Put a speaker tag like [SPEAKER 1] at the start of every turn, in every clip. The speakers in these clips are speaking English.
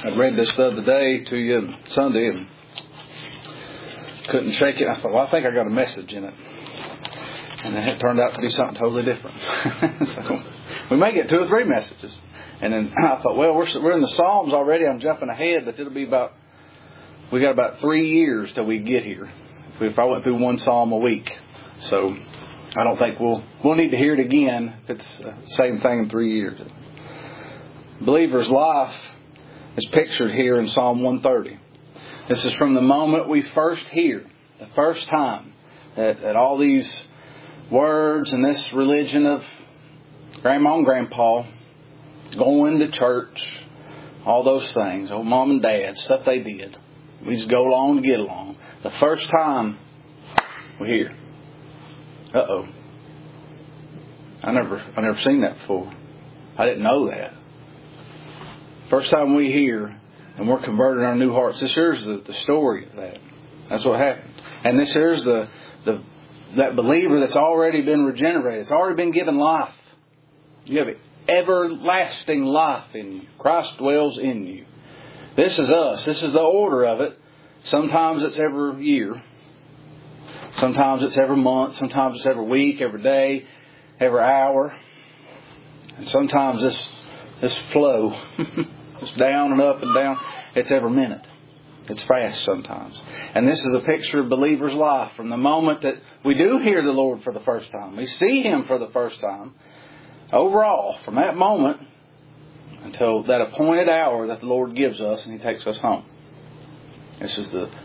[SPEAKER 1] I read this the other day to you Sunday and couldn't shake it. I thought, well, I think I got a message in it. And it turned out to be something totally different. So we may get 2 or 3 messages. And then I thought, well, we're in the Psalms already. I'm jumping ahead, but we got about 3 years till we get here. If I went through 1 Psalm a week. So I don't think we'll need to hear it again if it's the same thing in 3 years. Believer's life is pictured here in Psalm 130. This is from the moment we first hear, the first time that all these words and this religion of Grandma and Grandpa, going to church, all those things, old Mom and Dad, stuff they did. We just go along to get along. The first time we hear, uh-oh, I never seen that before. I didn't know that. First time we hear, and we're converting our new hearts. This here's the story of that. That's what happened. And this here's that believer that's already been regenerated. It's already been given life. You have everlasting life in you. Christ dwells in you. This is us. This is the order of it. Sometimes it's every year. Sometimes it's every month. Sometimes it's every week, every day, every hour. And sometimes this flow, it's down and up and down. It's every minute. It's fast sometimes. And this is a picture of believer's life. From the moment that we do hear the Lord for the first time, we see Him for the first time, overall, from that moment until that appointed hour that the Lord gives us and He takes us home. This is the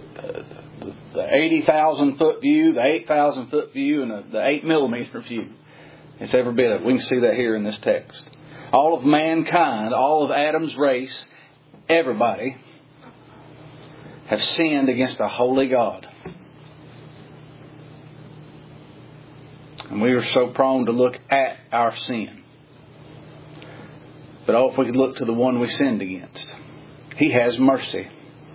[SPEAKER 1] 80,000 foot view, the 8,000 foot view, and the 8 millimeter view. It's every bit of it. We can see that here in this text. All of mankind, all of Adam's race, everybody have sinned against a holy God. And we are so prone to look at our sin. But if we could look to the one we sinned against. He has mercy.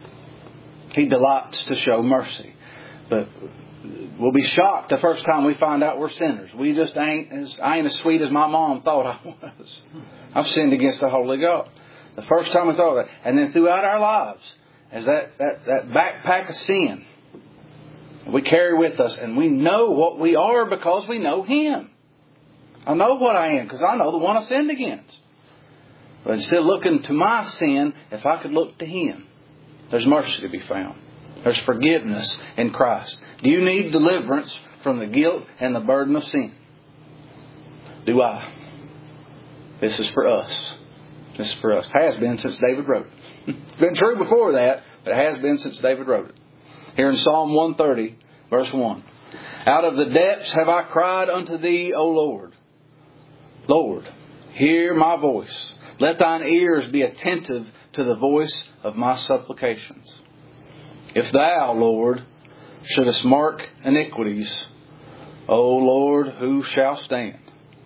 [SPEAKER 1] He delights to show mercy. But we'll be shocked the first time we find out we're sinners. We just I ain't as sweet as my mom thought I was. I've sinned against the holy God. The first time we thought of that. And then throughout our lives, as that backpack of sin we carry with us, and we know what we are because we know Him. I know what I am because I know the one I sinned against. But instead of looking to my sin, if I could look to Him, there's mercy to be found. There's forgiveness in Christ. Do you need deliverance from the guilt and the burden of sin? Do I? This is for us. This is for us. Has been since David wrote it. It's been true before that, but it has been since David wrote it. Here in Psalm 130, verse 1. Out of the depths have I cried unto Thee, O Lord. Lord, hear my voice. Let Thine ears be attentive to the voice of my supplications. If Thou, Lord, shouldest mark iniquities, O Lord, who shall stand?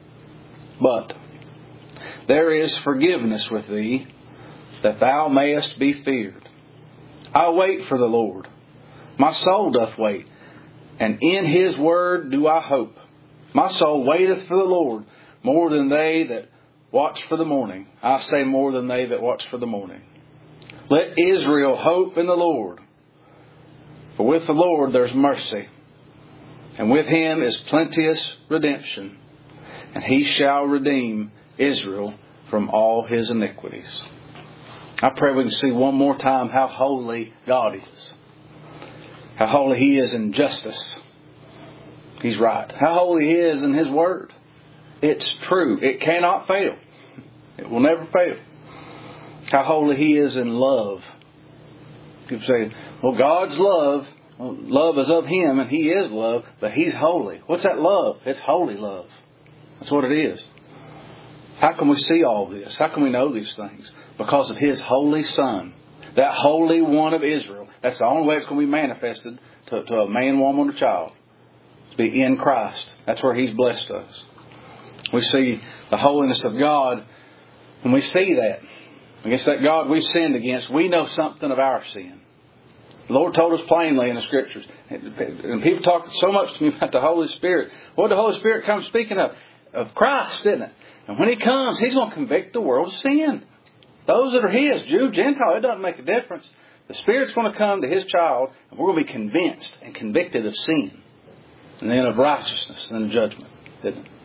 [SPEAKER 1] But there is forgiveness with Thee, that Thou mayest be feared. I wait for the Lord. My soul doth wait, and in His word do I hope. My soul waiteth for the Lord, more than they that watch for the morning. I say more than they that watch for the morning. Let Israel hope in the Lord. For with the Lord there's mercy, and with Him is plenteous redemption, and He shall redeem Israel from all his iniquities. I pray we can see one more time how holy God is. How holy He is in justice. He's right. How holy He is in His word. It's true. It cannot fail. It will never fail. How holy He is in love. People say, well, God's love. Well, love is of Him and He is love, but He's holy. What's that love? It's holy love. That's what it is. How can we see all this? How can we know these things? Because of His holy Son. That Holy One of Israel. That's the only way it's going to be manifested to a man, woman, or child. To be in Christ. That's where He's blessed us. We see the holiness of God. When we see that, against that God we've sinned against, we know something of our sin. The Lord told us plainly in the Scriptures. And people talk so much to me about the Holy Spirit. What did the Holy Spirit come speaking of? Of Christ, didn't it? And when He comes, He's going to convict the world of sin. Those that are His, Jew, Gentile, it doesn't make a difference. The Spirit's going to come to His child, and we're going to be convinced and convicted of sin, and then of righteousness, and then of judgment. Isn't it?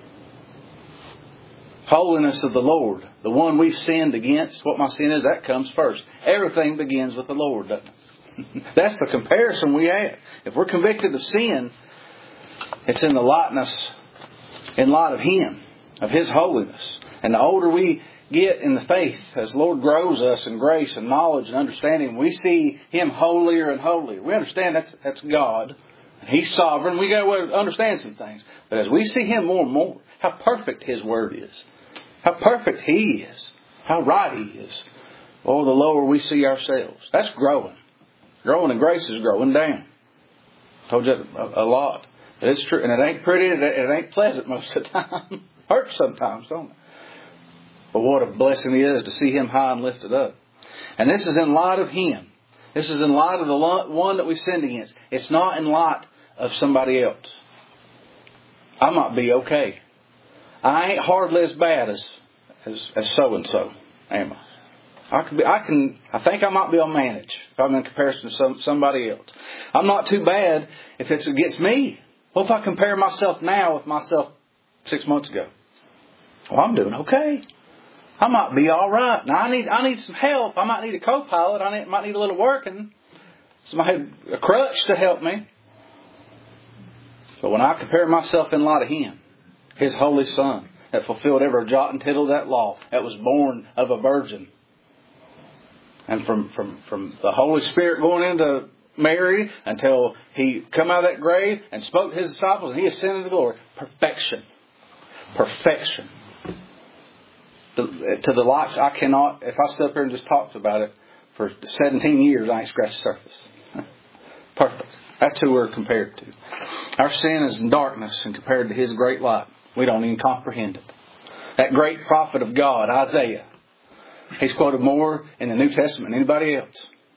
[SPEAKER 1] Holiness of the Lord, the one we've sinned against, what my sin is, that comes first. Everything begins with the Lord, doesn't it? That's the comparison we have. If we're convicted of sin, it's in the likeness, in light of Him, of His holiness. And the older we get in the faith, as the Lord grows us in grace and knowledge and understanding, we see Him holier and holier. We understand that's God. He's sovereign. We got to understand some things. But as we see Him more and more, how perfect His Word is. How perfect He is. How right He is. Oh, the lower we see ourselves. That's growing. Growing in grace is growing down. I told you a lot. But it's true. And it ain't pretty. It ain't pleasant most of the time. Hurts sometimes, don't it? But what a blessing it is to see Him high and lifted up. And this is in light of Him. This is in light of the one that we sinned against. It's not in light of somebody else. I might be okay. I ain't hardly as bad as so and so, am I? I think I might be able to manage if I'm in comparison to somebody else. I'm not too bad if it's against me. Well, if I compare myself now with myself 6 months ago, well, I'm doing okay. I might be all right. Now I need some help. I might need a co-pilot. I might need a little working. Somebody, a crutch to help me. But when I compare myself in light of Him, His Holy Son, that fulfilled every jot and tittle of that law, that was born of a virgin, and from the Holy Spirit going into Mary until He come out of that grave and spoke to His disciples and He ascended to glory. Perfection. Perfection. To the likes I cannot, if I stood up here and just talked about it for 17 years, I ain't scratched the surface. Perfect. That's who we're compared to. Our sin is in darkness and compared to His great light. We don't even comprehend it. That great prophet of God, Isaiah, he's quoted more in the New Testament than anybody else.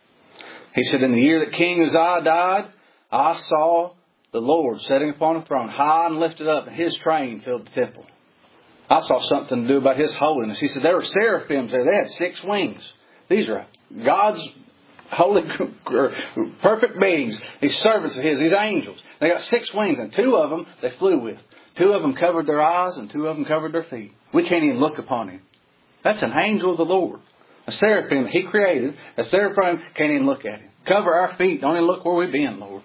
[SPEAKER 1] He said, in the year that King Uzziah died, I saw the Lord sitting upon a throne, high and lifted up, and His train filled the temple. I saw something to do about His holiness. He said there were seraphims there. They had 6 wings. These are God's holy, perfect beings. These servants of His, these angels. They got 6 wings, and 2 of them they flew with. 2 of them covered their eyes, and 2 of them covered their feet. We can't even look upon Him. That's an angel of the Lord. A seraphim He created. A seraphim can't even look at Him. Cover our feet. Don't even look where we've been, Lord.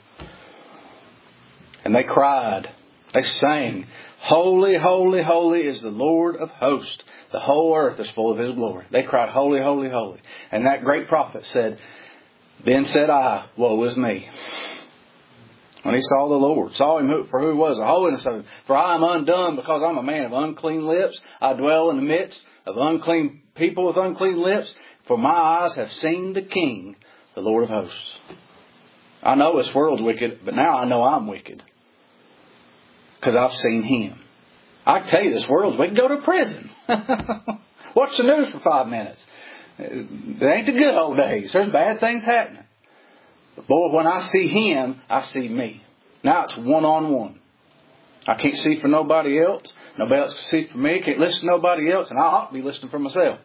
[SPEAKER 1] And they cried. They sang, holy, holy, holy is the Lord of hosts. The whole earth is full of His glory. They cried, holy, holy, holy. And that great prophet said, then said I, woe is me. When he saw the Lord, saw Him for who He was, the holiness of Him. For I am undone because I'm a man of unclean lips. I dwell in the midst of unclean people with unclean lips. For my eyes have seen the King, the Lord of hosts. I know this world's wicked, but now I know I'm wicked. Because I've seen Him. I can tell you this world's wicked. Go to prison. Watch the news for 5 minutes. It ain't the good old days. There's bad things happening. But boy, when I see Him, I see me. Now it's one-on-one. I can't see for nobody else. Nobody else can see for me. Can't listen to nobody else. And I ought to be listening for myself.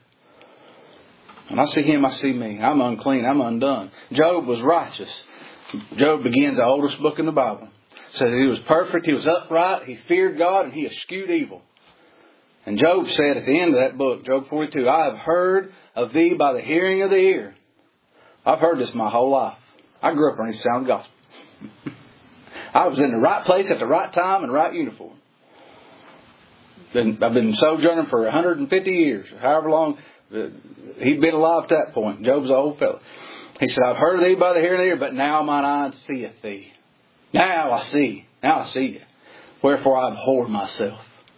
[SPEAKER 1] When I see Him, I see me. I'm unclean. I'm undone. Job was righteous. Job begins the oldest book in the Bible. Says he was perfect, he was upright, he feared God, and he eschewed evil. And Job said at the end of that book, Job 42, I have heard of thee by the hearing of the ear. I've heard this my whole life. I grew up on East Sound Gospel. I was in the right place at the right time and right uniform. I've been sojourning for 150 years, however long he'd been alive at that point. Job's an old fellow. He said, I've heard of thee by the hearing of the ear, but now mine eyes seeth thee. Now I see you. Wherefore I abhor myself.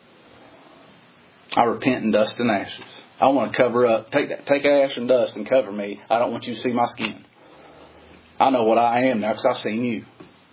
[SPEAKER 1] I repent in dust and ashes. I want to cover up. Take ash and dust and cover me. I don't want you to see my skin. I know what I am now because I've seen you.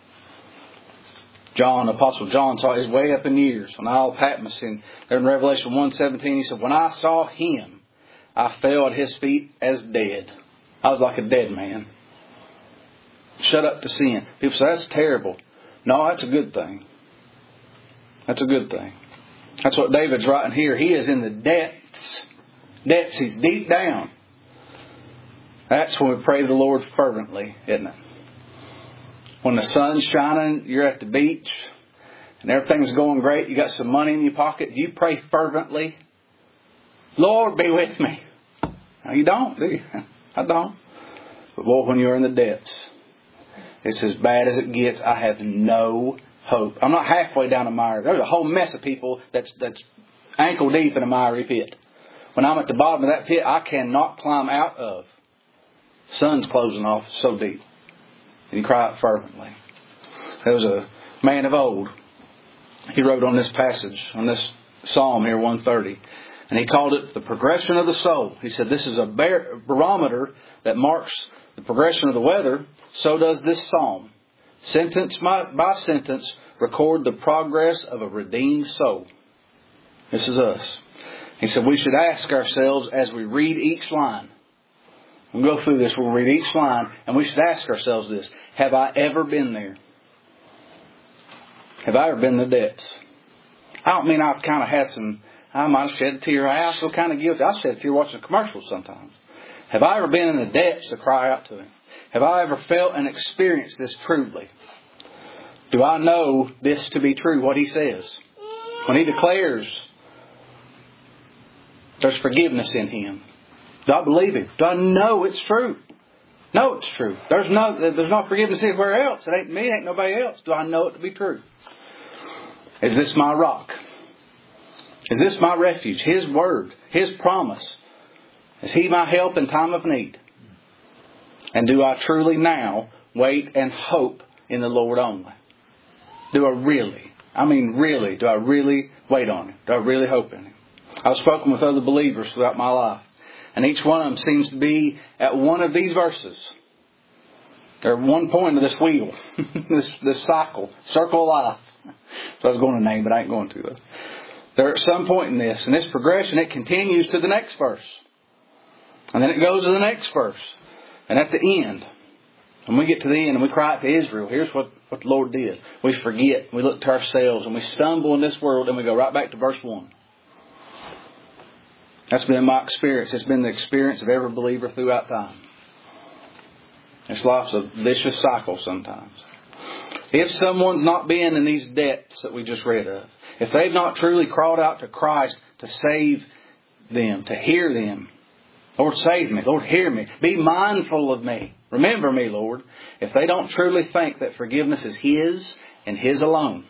[SPEAKER 1] Apostle John saw his way up in years on the Isle of Patmos. And there in Revelation 1:17, he said, when I saw Him, I fell at His feet as dead. I was like a dead man. Shut up to sin. People say, that's terrible. No, that's a good thing. That's a good thing. That's what David's writing here. He is in the depths depths. He's deep down. That's when we pray to the Lord fervently, isn't it? When the sun's shining, you're at the beach, and everything's going great, you got some money in your pocket, do you pray fervently? Lord, be with me. No, you don't, do you? I don't. But boy, when you're in the depths, it's as bad as it gets. I have no hope. I'm not halfway down a mire. There's a whole mess of people that's ankle deep in a miry pit. When I'm at the bottom of that pit, I cannot climb out of. Sun's closing off so deep. And you cry out fervently. There was a man of old. He wrote on this passage, on this Psalm here, 130. And he called it the progression of the soul. He said this is a barometer that marks the progression of the weather. So does this psalm. Sentence by sentence, record the progress of a redeemed soul. This is us. He said we should ask ourselves as we read each line. We'll go through this. We'll read each line. And we should ask ourselves this. Have I ever been there? Have I ever been in the depths? I don't mean I've kind of had some... I might have shed a tear. I feel kind of guilty. I shed a tear watching commercials sometimes. Have I ever been in the depths to cry out to Him? Have I ever felt and experienced this truly? Do I know this to be true, what He says? When He declares there's forgiveness in Him. Do I believe Him? Do I know it's true? No, it's true. There's no forgiveness anywhere else. It ain't me, it ain't nobody else. Do I know it to be true? Is this my rock? Is this my refuge? His word, His promise. Is He my help in time of need? And do I truly now wait and hope in the Lord only? Do I really wait on Him? Do I really hope in Him? I've spoken with other believers throughout my life. And each one of them seems to be at one of these verses. They're at one point of this wheel. this circle of life. So I was going to name, but I ain't going to though. They're at some point in this. And this progression, it continues to the next verse. And then it goes to the next verse. And at the end, when we get to the end and we cry out to Israel, here's what the Lord did. We forget. We look to ourselves and we stumble in this world and we go right back to verse 1. That's been my experience. It's been the experience of every believer throughout time. It's life's a vicious cycle sometimes. If someone's not been in these depths that we just read of, if they've not truly crawled out to Christ to save them, to hear them, Lord, save me. Lord, hear me. Be mindful of me. Remember me, Lord. If they don't truly think that forgiveness is His and His alone,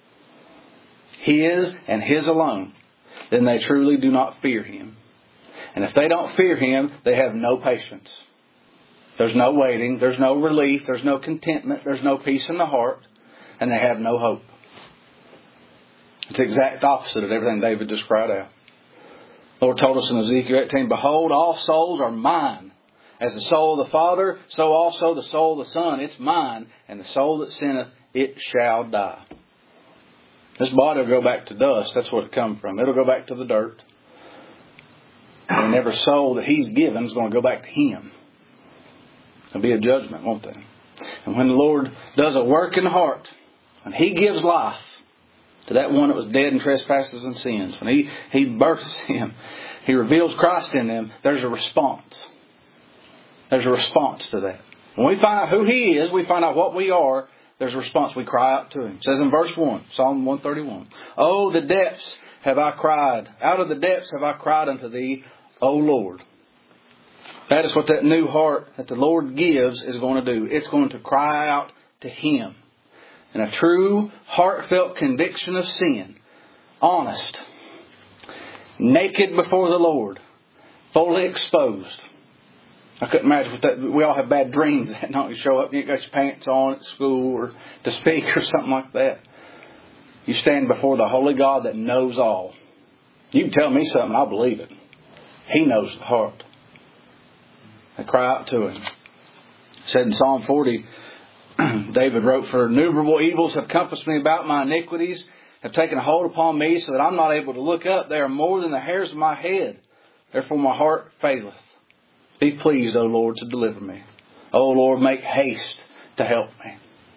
[SPEAKER 1] His and His alone, then they truly do not fear Him. And if they don't fear Him, they have no patience. There's no waiting. There's no relief. There's no contentment. There's no peace in the heart. And they have no hope. It's the exact opposite of everything David just cried out. The Lord told us in Ezekiel 18, Behold, all souls are mine. As the soul of the Father, so also the soul of the Son. It's mine. And the soul that sinneth, it shall die. This body will go back to dust. That's what it comes from. It'll go back to the dirt. And every soul that He's given is going to go back to Him. There'll be a judgment, won't there? And when the Lord does a work in the heart, when He gives life to that one that was dead in trespasses and sins, when He births him, He reveals Christ in them, there's a response. There's a response to that. When we find out who He is, we find out what we are, there's a response. We cry out to Him. It says in verse 1, Psalm 131, Oh, the depths have I cried. Out of the depths have I cried unto Thee, O Lord. That is what that new heart that the Lord gives is going to do. It's going to cry out to Him. And a true, heartfelt conviction of sin. Honest. Naked before the Lord. Fully exposed. I couldn't imagine what that... We all have bad dreams that night. You show up and you got your pants on at school or to speak or something like that. You stand before the holy God that knows all. You can tell me something, I'll believe it. He knows the heart. I cry out to Him. It said in Psalm 40, David wrote, For innumerable evils have compassed me about, my iniquities have taken a hold upon me, so that I'm not able to look up. They are more than the hairs of my head. Therefore my heart faileth. Be pleased, O Lord, to deliver me. O Lord, make haste to help me.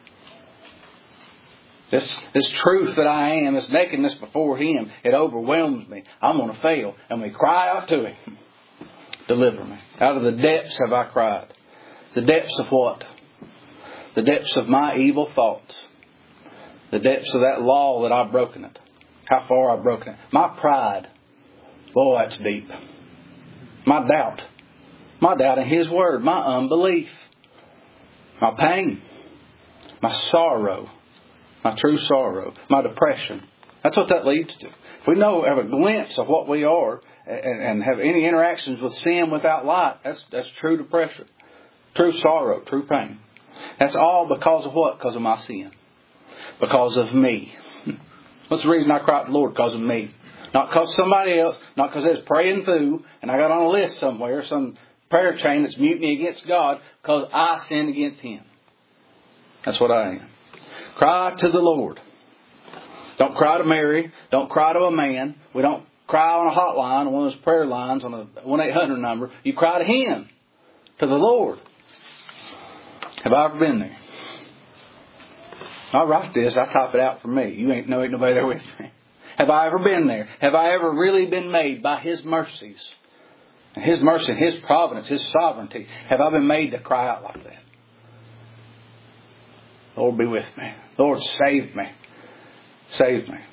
[SPEAKER 1] This truth that I am, this nakedness before Him, it overwhelms me. I'm going to fail. And we cry out to Him. Deliver me. Out of the depths have I cried. The depths of what? The depths of my evil thoughts. The depths of that law that I've broken it. How far I've broken it. My pride. Boy, that's deep. My doubt. My doubt in His Word. My unbelief. My pain. My sorrow. My true sorrow. My depression. That's what that leads to. If we have a glimpse of what we are and have any interactions with sin without light, that's true depression. True sorrow. True pain. That's all because of what? Because of my sin. Because of me. What's the reason I cry to the Lord? Because of me. Not because of somebody else. Not because I was praying through and I got on a list somewhere, some prayer chain that's mutiny against God, because I sinned against Him. That's what I am. Cry to the Lord. Don't cry to Mary. Don't cry to a man. We don't cry on a hotline, on one of those prayer lines, on a 1-800 number. You cry to Him. To the Lord. Have I ever been there? I write this. I type it out for me. Ain't nobody there with me. Have I ever been there? Have I ever really been made by His mercies? And His mercy, His providence, His sovereignty. Have I been made to cry out like that? Lord, be with me. Lord, save me. Save me.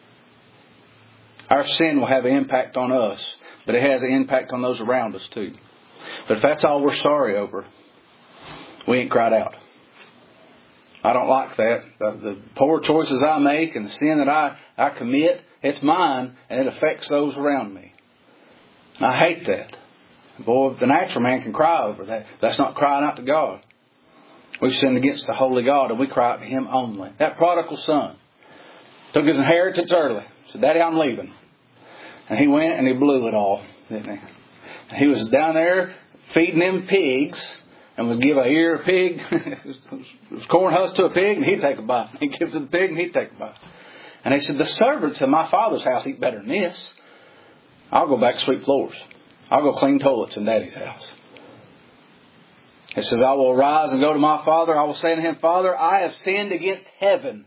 [SPEAKER 1] Our sin will have an impact on us, but it has an impact on those around us too. But if that's all we're sorry over, we ain't cried out. I don't like that. The poor choices I make and the sin that I commit, it's mine and it affects those around me. I hate that. Boy, the natural man can cry over that. That's not crying out to God. We've sinned against the holy God and we cry out to Him only. That prodigal son took his inheritance early. Said, Daddy, I'm leaving. And he went and he blew it all, didn't he? And he was down there feeding them pigs and would give a ear of pig, corn husk to a pig, and he'd take a bite. He'd give it to the pig and he'd take a bite. And he said, the servants in my father's house eat better than this. I'll go back to sweep floors. I'll go clean toilets in Daddy's house. He says, I will arise and go to my father. I will say to him, Father, I have sinned against heaven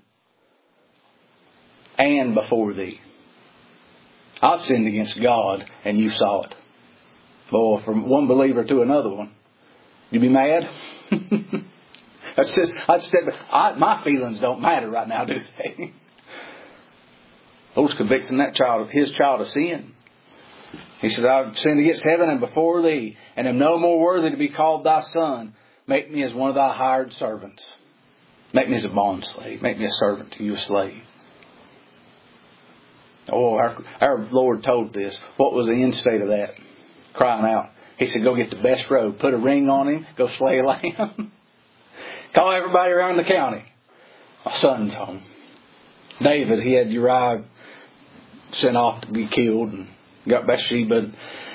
[SPEAKER 1] and before thee. I've sinned against God and you saw it. Boy, from one believer to another one. You be mad? That's just, my feelings don't matter right now, do they? Lord's convicting that child, his child of sin. He says, I've sinned against heaven and before thee, and am no more worthy to be called thy son. Make me as one of thy hired servants. Make me as a bond slave. Make me a servant to you, a slave. Oh, our Lord told this. What was the end state of that? Crying out. He said, go get the best robe. Put a ring on him. Go slay a lamb. Call everybody around the county. My son's home. David, he had Uriah sent off to be killed and got Bathsheba.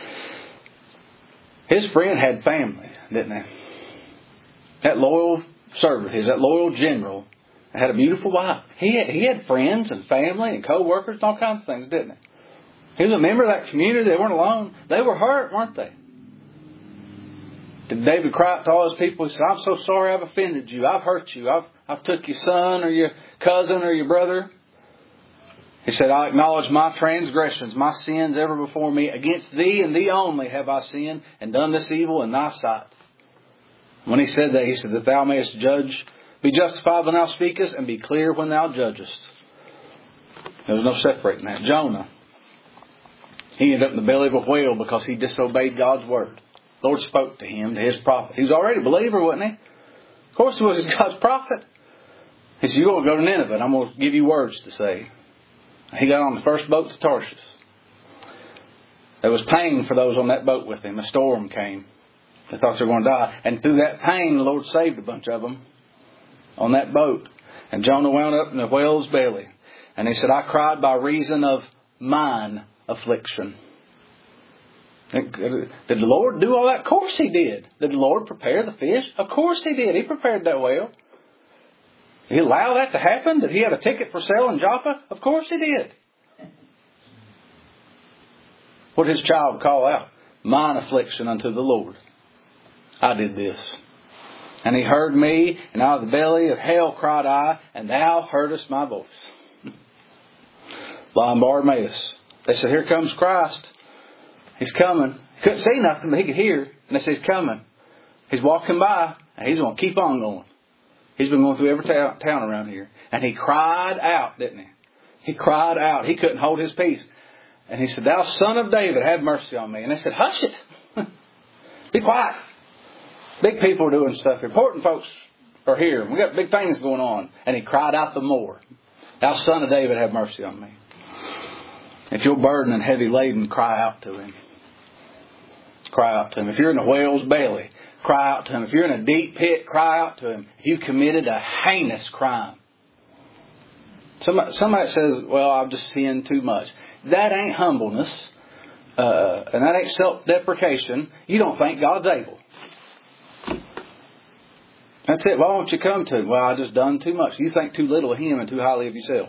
[SPEAKER 1] His friend had family, didn't he? That loyal servant, that loyal general, had a beautiful wife. He had friends and family and co-workers and all kinds of things, didn't he? He was a member of that community. They weren't alone. They were hurt, weren't they? Did David cry out to all his people? He said, I'm so sorry I've offended you. I've hurt you. I've took your son or your cousin or your brother. He said, I acknowledge my transgressions, my sins ever before me. Against thee and thee only have I sinned and done this evil in thy sight. When he said that, he said, that thou mayest judge, be justified when thou speakest, and be clear when thou judgest. There was no separating that. Jonah, he ended up in the belly of a whale because he disobeyed God's word. The Lord spoke to him, to his prophet. He was already a believer, wasn't he? Of course he was God's prophet. He said, you're going to go to Nineveh, and I'm going to give you words to say. He got on the first boat to Tarshish. There was pain for those on that boat with him. A storm came. They thought they were going to die. And through that pain, the Lord saved a bunch of them on that boat. And Jonah wound up in the whale's belly. And he said, I cried by reason of mine affliction. Did the Lord do all that? Of course He did. Did the Lord prepare the fish? Of course He did. He prepared that whale. Did He allow that to happen? Did He have a ticket for sale in Joppa? Of course He did. What did His child call out? Mine affliction unto the Lord. I did this. And He heard me, and out of the belly of hell cried I, and thou heardest my voice. Blind Bartimaeus. They said, here comes Christ. He's coming. Couldn't see nothing, but he could hear. And they said, he's coming. He's walking by, and he's going to keep on going. He's been going through every town around here. And he cried out, didn't he? He cried out. He couldn't hold his peace. And he said, "Thou son of David, have mercy on me." And they said, "Hush it. Be quiet. Big people are doing stuff. Important folks are here. We got big things going on." And he cried out the more. "Thou son of David, have mercy on me." If you're burdened and heavy laden, cry out to Him. Cry out to Him. If you're in a whale's belly, cry out to Him. If you're in a deep pit, cry out to Him. If you've committed a heinous crime. Somebody says, "Well, I've just sinned too much." That ain't humbleness. And that ain't self-deprecation. You don't think God's able. That's it. Why won't you come to Him? "Well, I just done too much." You think too little of Him and too highly of yourself.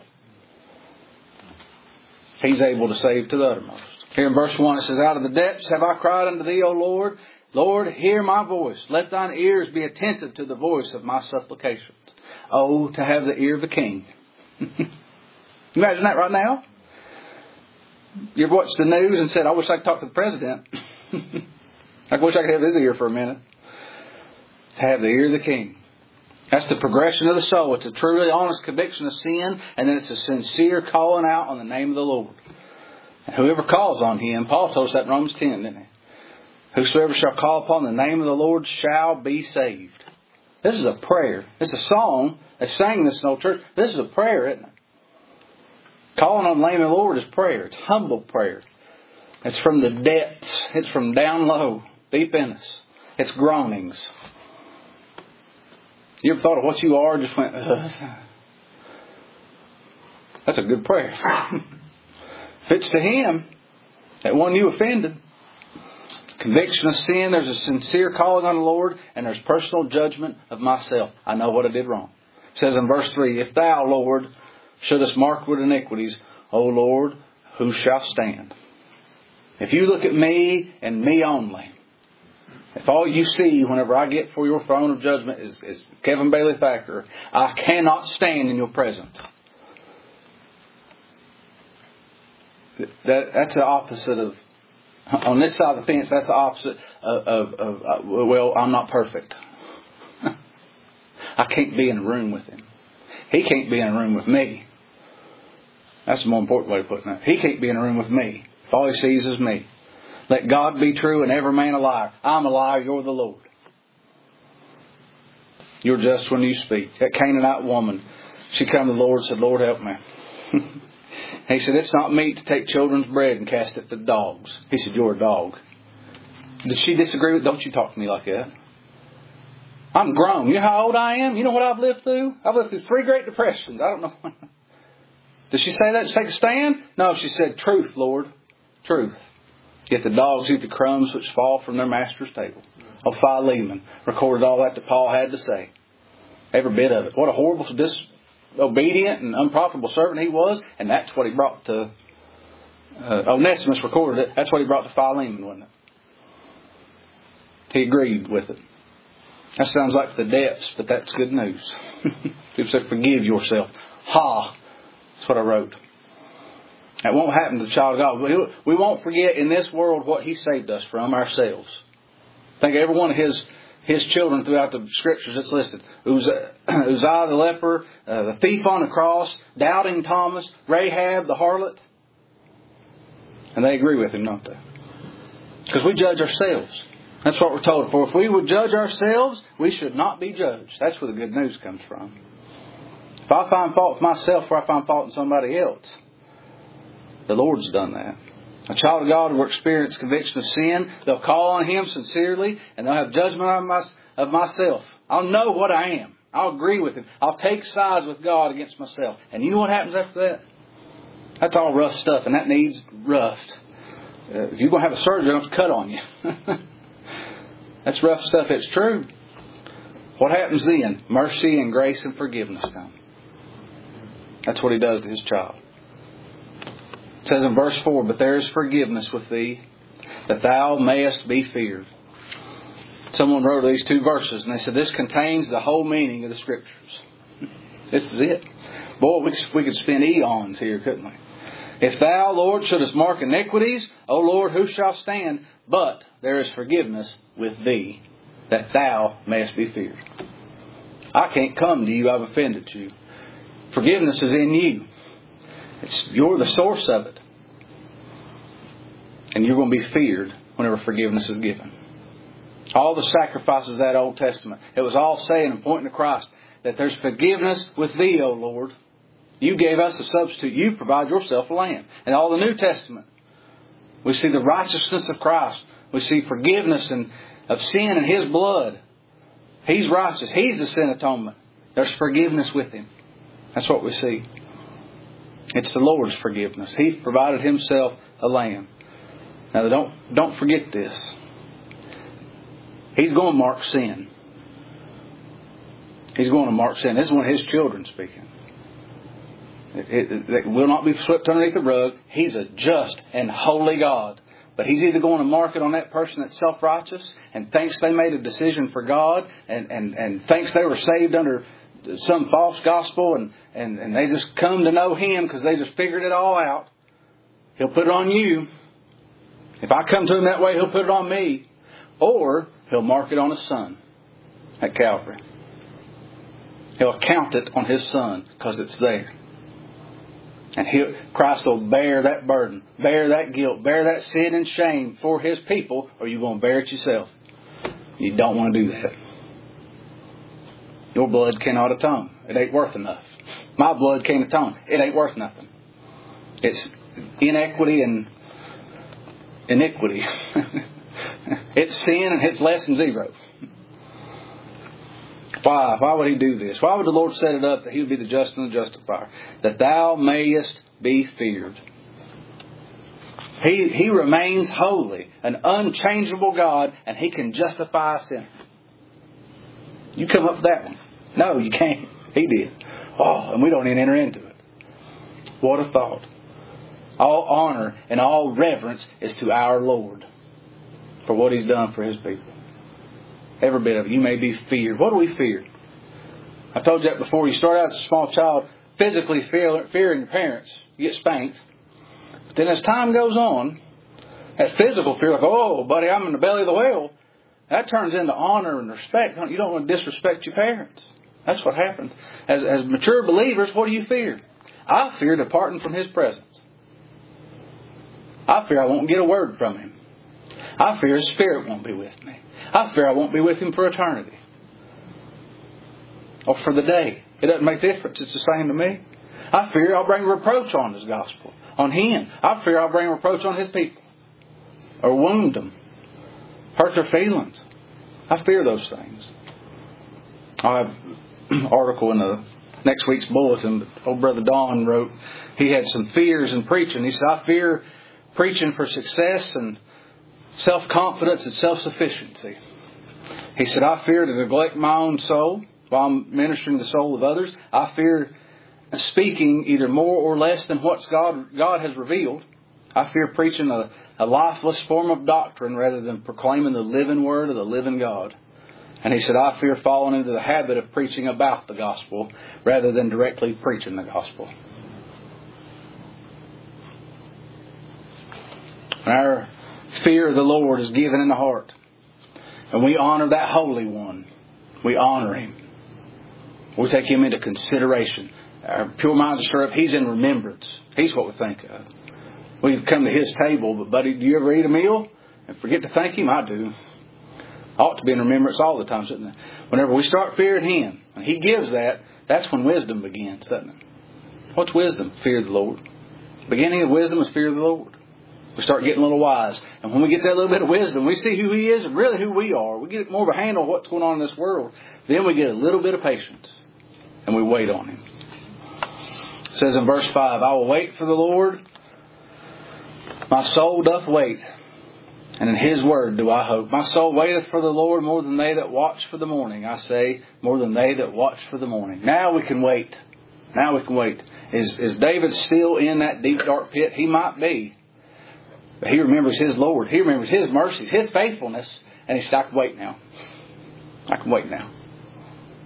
[SPEAKER 1] He's able to save to the uttermost. Here in verse 1 it says, "Out of the depths have I cried unto Thee, O Lord. Lord, hear my voice. Let Thine ears be attentive to the voice of my supplications." Oh, to have the ear of a king. Imagine that right now. You ever watched the news and said, "I wish I could talk to the president." I wish I could have his ear for a minute. To have the ear of the king. That's the progression of the soul. It's a truly honest conviction of sin, and then it's a sincere calling out on the name of the Lord. And whoever calls on Him, Paul told us that in Romans 10, didn't he? "Whosoever shall call upon the name of the Lord shall be saved." This is a prayer. It's a song. They sang this in old church. This is a prayer, isn't it? Calling on the name of the Lord is prayer. It's humble prayer. It's from the depths. It's from down low, deep in us. It's groanings. You ever thought of what you are and just went, ugh? That's a good prayer. If it's to Him, that one you offended, conviction of sin, there's a sincere calling on the Lord, and there's personal judgment of myself. I know what I did wrong. It says in verse 3, "If Thou, Lord, shouldest mark with iniquities, O Lord, who shall stand?" If you look at me and me only, if all you see whenever I get for your throne of judgment is Kevin Bailey Thacker, I cannot stand in your presence. That's the opposite of, on this side of the fence, that's the opposite of well, I'm not perfect. I can't be in a room with Him. He can't be in a room with me. That's the more important way of putting it. He can't be in a room with me if all He sees is me. Let God be true and every man a liar. I'm a liar, you're the Lord. You're just when you speak. That Canaanite woman, she came to the Lord and said, "Lord, help me." He said, "It's not meet to take children's bread and cast it to dogs." He said, "You're a dog." Did she disagree with, "Don't you talk to me like that. I'm grown. You know how old I am? You know what I've lived through? I've lived through 3 Great Depressions. I don't know." Did she say that to take a stand? No, she said, "Truth, Lord. Truth. Yet the dogs eat the crumbs which fall from their master's table." Oh, Philemon recorded all that Paul had to say. Every bit of it. What a horrible, disobedient and unprofitable servant he was. And that's what he brought to... Onesimus recorded it. That's what he brought to Philemon, wasn't it? He agreed with it. That sounds like the depths, but that's good news. People say, "Forgive yourself." That's what I wrote. That won't happen to the child of God. We won't forget in this world what He saved us from ourselves. Think of every one of His children throughout the Scriptures that's listed. Uzziah the leper, the thief on the cross, doubting Thomas, Rahab the harlot. And they agree with Him, don't they? Because we judge ourselves. That's what we're told. For if we would judge ourselves, we should not be judged. That's where the good news comes from. If I find fault with myself or I find fault in somebody else, the Lord's done that. A child of God will experience conviction of sin. They'll call on Him sincerely, and they'll have judgment of myself. I'll know what I am. I'll agree with Him. I'll take sides with God against myself. And you know what happens after that? That's all rough stuff, and that needs roughed. If you're going to have a surgery, they'll have to cut on you. That's rough stuff. It's true. What happens then? Mercy and grace and forgiveness come. That's what He does to His child. It says in verse 4, "But there is forgiveness with thee, that thou mayest be feared." Someone wrote these 2 verses, and they said, this contains the whole meaning of the Scriptures. This is it. Boy, we could spend eons here, couldn't we? If thou, Lord, shouldest mark iniquities, O Lord, who shall stand? But there is forgiveness with thee, that thou mayest be feared. I can't come to you, I've offended you. Forgiveness is in you. You're the source of it. And you're going to be feared whenever forgiveness is given. All the sacrifices of that Old Testament, it was all saying and pointing to Christ, that there's forgiveness with thee, O Lord. You gave us a substitute. You provide yourself a lamb. And all the New Testament, we see the righteousness of Christ. We see forgiveness of sin in His blood. He's righteous. He's the sin atonement. There's forgiveness with Him. That's what we see. It's the Lord's forgiveness. He provided Himself a lamb. Now don't forget this. He's going to mark sin. He's going to mark sin. This is one of His children speaking. It will not be swept underneath the rug. He's a just and holy God. But He's either going to mark it on that person that's self-righteous and thinks they made a decision for God and thinks they were saved under some false gospel and they just come to know Him because they just figured it all out. He'll put it on you. If I come to Him that way, He'll put it on me. Or He'll mark it on His Son at Calvary. He'll count it on His Son because it's there. And Christ will bear that burden, bear that guilt, bear that sin and shame for His people, or you're going to bear it yourself. You don't want to do that. Your blood cannot atone. It ain't worth enough. My blood can't atone. It ain't worth nothing. It's inequity and iniquity. It's sin and it's less than zero. Why? Why would He do this? Why would the Lord set it up that He would be the just and the justifier? That thou mayest be feared. He remains holy, an unchangeable God, and He can justify a sinner. You come up with that one. No, you can't. He did. Oh, and we don't even enter into it. What a thought. All honor and all reverence is to our Lord for what He's done for His people. Every bit of it. You may be feared. What do we fear? I told you that before. You start out as a small child physically fearing your parents. You get spanked. But then as time goes on, that physical fear, like, oh, buddy, I'm in the belly of the whale, that turns into honor and respect. You don't want to disrespect your parents. That's what happens. As mature believers, what do you fear? I fear departing from His presence. I fear I won't get a word from Him. I fear His Spirit won't be with me. I fear I won't be with Him for eternity. Or for the day. It doesn't make a difference. It's the same to me. I fear I'll bring reproach on His gospel. On Him. I fear I'll bring reproach on His people. Or wound them. Hurt their feelings. I fear those things. I have an article in the next week's bulletin that old Brother Don wrote. He had some fears in preaching. He said, I fear preaching for success and self-confidence and self-sufficiency. He said, I fear to neglect my own soul while I'm ministering the soul of others. I fear speaking either more or less than what God has revealed. I fear preaching a lifeless form of doctrine rather than proclaiming the living word of the living God. And he said, I fear falling into the habit of preaching about the gospel rather than directly preaching the gospel. Our fear of the Lord is given in the heart. And we honor that Holy One. We honor Him. We take Him into consideration. Our pure minds are stirred up. He's in remembrance. He's what we think of. We come to His table, but buddy, do you ever eat a meal and forget to thank Him? I do. Ought to be in remembrance all the time, shouldn't it? Whenever we start fearing Him, and He gives that, that's when wisdom begins, doesn't it? What's wisdom? Fear of the Lord. The beginning of wisdom is fear of the Lord. We start getting a little wise. And when we get that little bit of wisdom, we see who He is and really who we are. We get more of a handle on what's going on in this world. Then we get a little bit of patience. And we wait on Him. It says in verse 5, I will wait for the Lord. My soul doth wait. And in His word do I hope. My soul waiteth for the Lord more than they that watch for the morning. I say, more than they that watch for the morning. Now we can wait. Now we can wait. Is David still in that deep dark pit? He might be. But he remembers his Lord. He remembers His mercies, His faithfulness. And he said, I can wait now. I can wait now.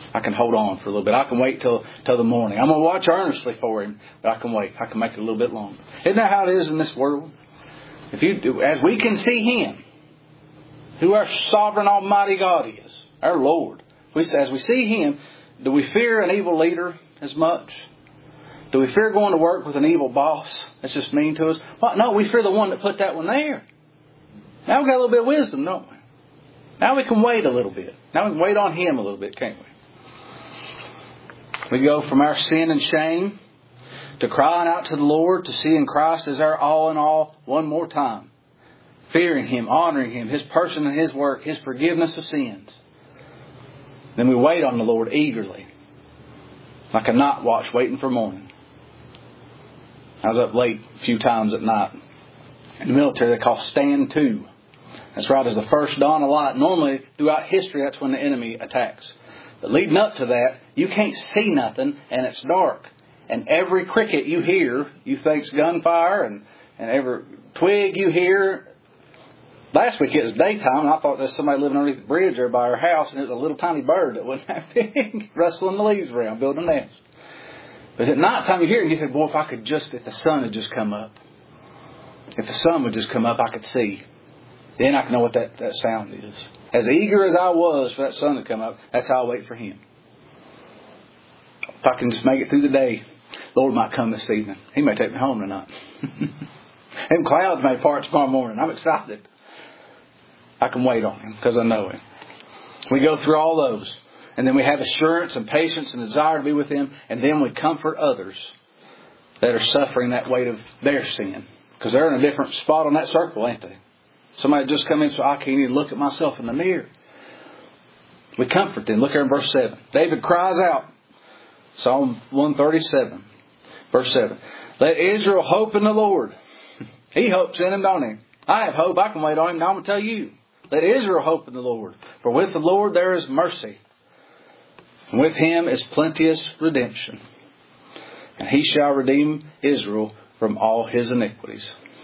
[SPEAKER 1] I can hold on for a little bit. I can wait till the morning. I'm going to watch earnestly for Him, but I can wait. I can make it a little bit longer. Isn't that how it is in this world? As we can see Him, who our sovereign Almighty God is, our Lord. As we see Him, do we fear an evil leader as much? Do we fear going to work with an evil boss that's just mean to us? Well, no, we fear the one that put that one there. Now we've got a little bit of wisdom, don't we? Now we can wait a little bit. Now we can wait on Him a little bit, can't we? We go from our sin and shame to crying out to the Lord, to seeing Christ as our all in all one more time. Fearing Him, honoring Him, His person and His work, His forgiveness of sins. Then we wait on the Lord eagerly. Like a night watch waiting for morning. I was up late a few times at night. In the military they call stand to. That's right as the first dawn of light. Normally throughout history that's when the enemy attacks. But leading up to that, you can't see nothing and it's dark. And every cricket you hear, you think's gunfire, and every twig you hear. Last week it was daytime, and I thought there was somebody living underneath the bridge there by our house, and it was a little tiny bird that wasn't that big, rustling the leaves around, building a nest. But at nighttime you hear it, and you think, boy, if the sun had just come up. If the sun would just come up, I could see. Then I can know what that sound is. As eager as I was for that sun to come up, that's how I wait for Him. If I can just make it through the day, Lord might come this evening. He may take me home tonight. Them clouds may part tomorrow morning. I'm excited. I can wait on Him because I know Him. We go through all those. And then we have assurance and patience and desire to be with Him. And then we comfort others that are suffering that weight of their sin. Because they're in a different spot on that circle, ain't they? Somebody just come in and say, I can't even look at myself in the mirror. We comfort them. Look here in verse 7. David cries out. Psalm 137, verse 7. Let Israel hope in the Lord. He hopes in Him, don't He? I have hope. I can wait on Him. Now I'm going to tell you. Let Israel hope in the Lord. For with the Lord there is mercy. And with Him is plenteous redemption. And He shall redeem Israel from all his iniquities.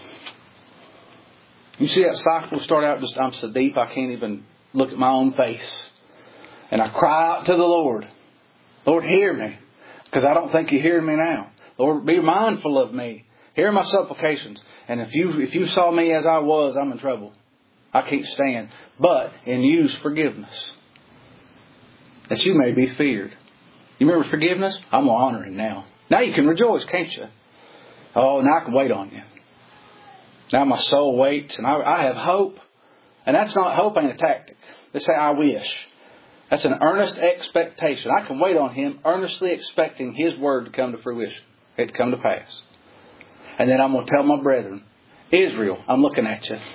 [SPEAKER 1] You see that cycle start out just, I'm so deep I can't even look at my own face. And I cry out to the Lord. Lord, hear me. Because I don't think You're hearing me now. Lord, be mindful of me. Hear my supplications. And if you saw me as I was, I'm in trouble. I can't stand. But in You's forgiveness, that You may be feared. You remember forgiveness? I'm going to honor Him now. Now you can rejoice, can't you? Oh, now I can wait on You. Now my soul waits and I have hope. And that's not, hope ain't a tactic. They say, I wish. That's an earnest expectation. I can wait on Him, earnestly expecting His word to come to fruition. It to come to pass. And then I'm going to tell my brethren, Israel, I'm looking at you.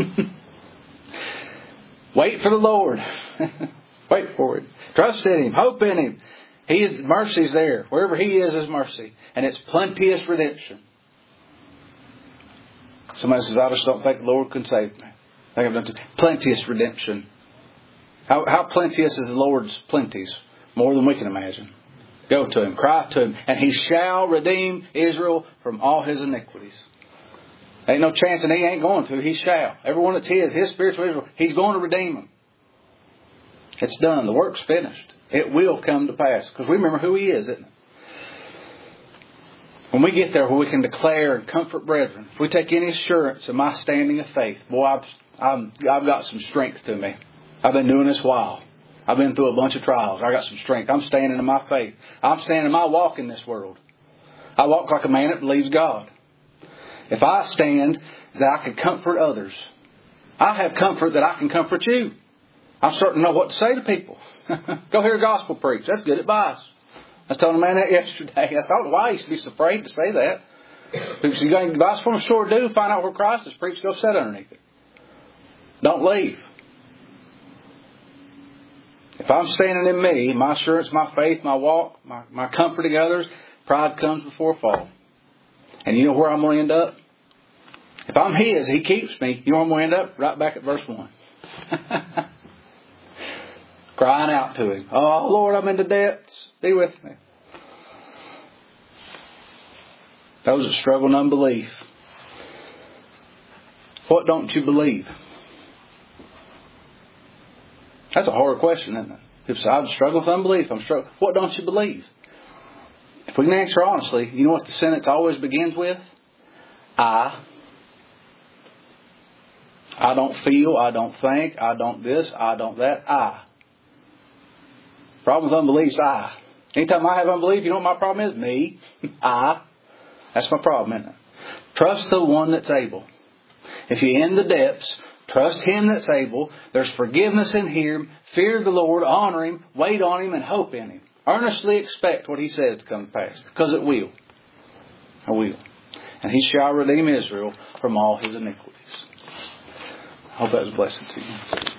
[SPEAKER 1] Wait for the Lord. Wait for it. Trust in Him. Hope in Him. His mercy's there. Wherever He is mercy. And it's plenteous redemption. Somebody says, I just don't think the Lord can save me. I think I've done too. Plenteous redemption. How plenteous is the Lord's plenties? More than we can imagine. Go to Him. Cry to Him. And He shall redeem Israel from all his iniquities. Ain't no chance and He ain't going to. He shall. Everyone that's His spiritual Israel, He's going to redeem them. It's done. The work's finished. It will come to pass. Because we remember who He is, isn't it? When we get there where we can declare and comfort brethren, if we take any assurance in my standing of faith, boy, I've got some strength to me. I've been doing this a while. I've been through a bunch of trials. I got some strength. I'm standing in my faith. I'm standing in my walk in this world. I walk like a man that believes God. If I stand that I can comfort others, I have comfort that I can comfort you. I'm starting to know what to say to people. Go hear a gospel preach. That's good advice. I was telling a man that yesterday. I don't know why he used to be so afraid to say that. People say, you got any advice for him? Sure do. Find out where Christ is preached. Go sit underneath it. Don't leave. If I'm standing in me, my assurance, my faith, my walk, my comforting others, pride comes before a fall. And you know where I'm going to end up? If I'm His, He keeps me. You know where I'm going to end up? Right back at verse 1. Crying out to Him. Oh, Lord, I'm in the depths. Be with me. Those that struggle in unbelief. What don't you believe? That's a hard question, isn't it? People say, I'm struggling with unbelief. What don't you believe? If we can answer honestly, you know what the sentence always begins with? I don't feel, I don't think, I don't this, I don't that, I. Problem with unbelief is I. Anytime I have unbelief, you know what my problem is? Me. I. That's my problem, isn't it? Trust the one that's able. If you're in the depths, trust Him that's able. There's forgiveness in Him. Fear the Lord. Honor Him. Wait on Him and hope in Him. Earnestly expect what He says to come to pass. Because it will. It will. And He shall redeem Israel from all his iniquities. I hope that was a blessing to you.